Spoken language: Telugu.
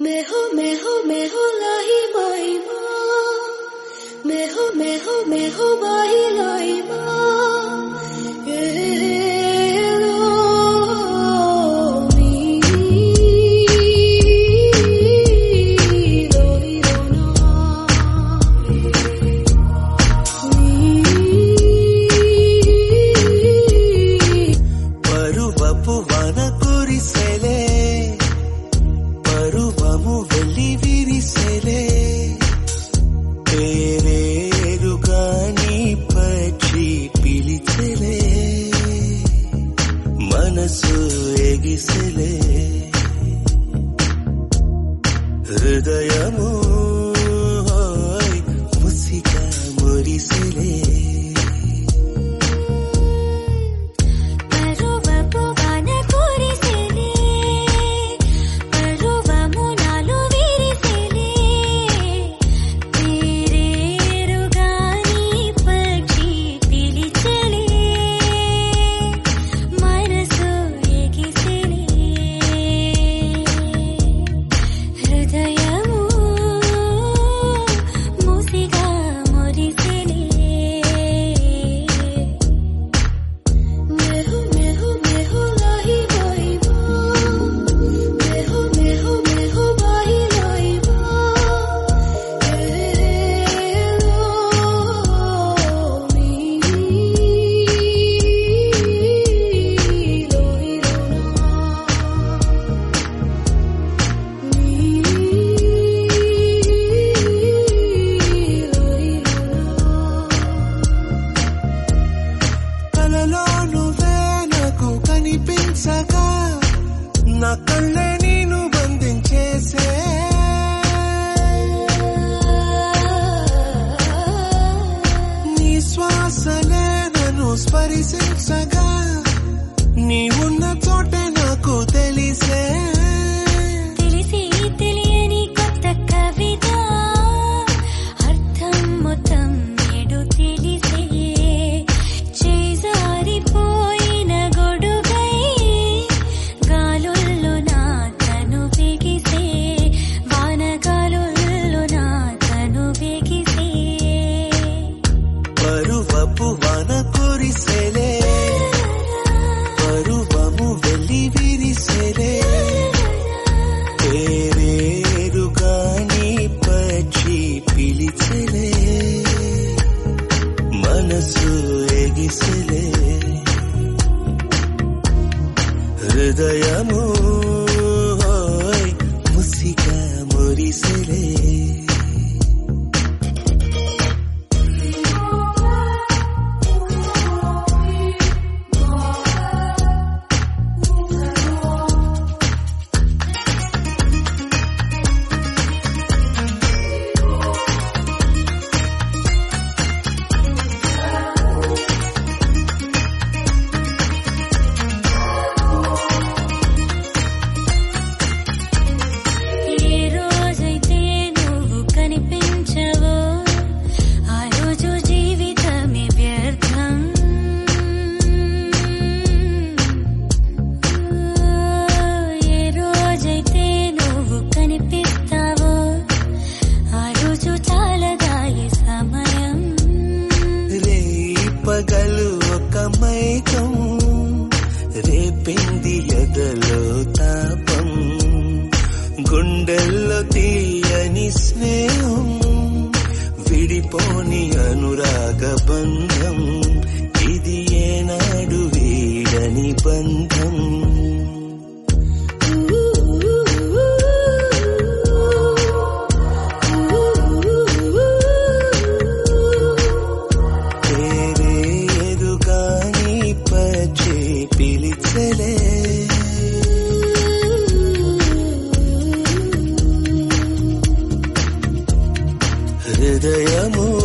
मेहो लाही बाई माँ मेहो बाही लाई माँ హృదయము ముసిగా మురిసెలే నా కళ్ళే నేను బంధించేసే నీ శ్వాసలే నన్ను స్పరిశించగా నీ ఉన్న చోటే నాకు తెలిసే తెలిసి తెలియని కొత్త కవిత అర్థం మొత్తం నేడు తెలిసే చేజారిపోయిన గొడుగై గాలుల్లో నా తను బిగిసే వానగాలుల్లో నా తను బిగిసే పరువపు వాన కురిసెలే పరువము వెళ్ళి విరిసెలే పేరేరుగా నీ పక్షి పిలిచెలే మనసు ఎగిసెలే హృదయము ముసిగా మురిసెలే పగలు ఒక మైకం రేపింది ఎదలో తాపం గుండెల్లో తీయని స్నేహం విడిపోని అనురాగ బంధం ఇది ఏనాడు వీడని బంధం హృదయము